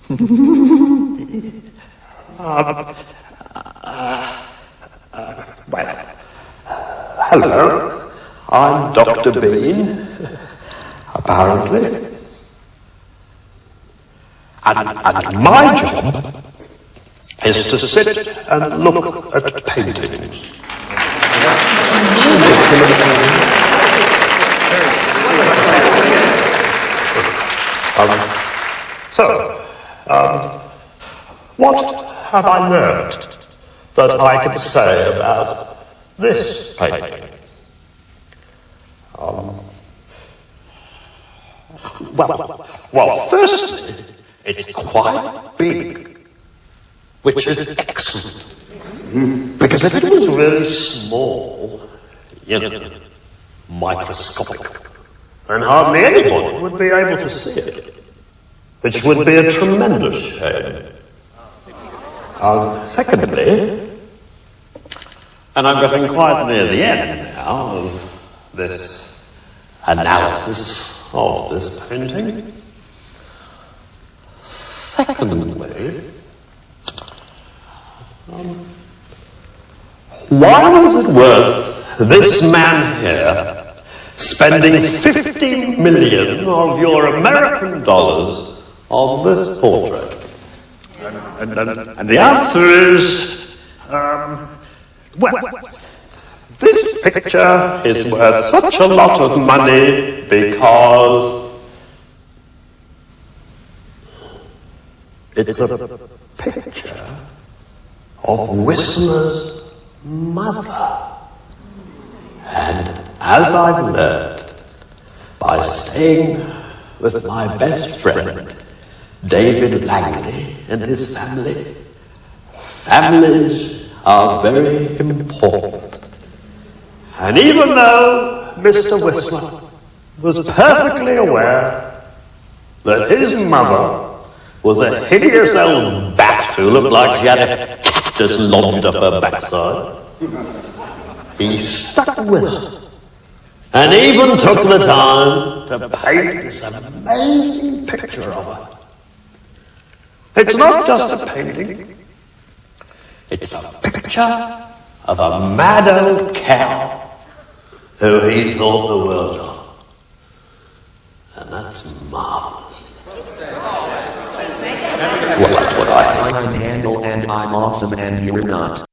Well, hello. I'm Dr. Bean, apparently. And my job is to sit and look at paintings. What have I learned that I can say about this painting? Well, firstly, it's quite big, which is excellent. Because if it was really small, microscopic, then hardly anybody would be able to see it, which would be a tremendous shame. Secondly, and I'm getting quite near the end now of this analysis of this painting. Secondly, why was it worth this man here spending 50 million of your American dollars on this portrait? And the answer is, well, this picture is worth such a lot of money because it's a picture of Whistler's mother. And as I've learned by staying with my best friend, David Langley, and his family, families are very important. And even though Mr. Whistler was perfectly aware that his mother was a hideous old bat who looked like she had a cactus lodged up her backside, he stuck with her and even took the time to paint this amazing picture of her. It's not just a painting, it's a picture of a mad old cow who he thought the world of. And that's marvelous. Well, that's what I think. I'm Handel and I'm awesome and you're not.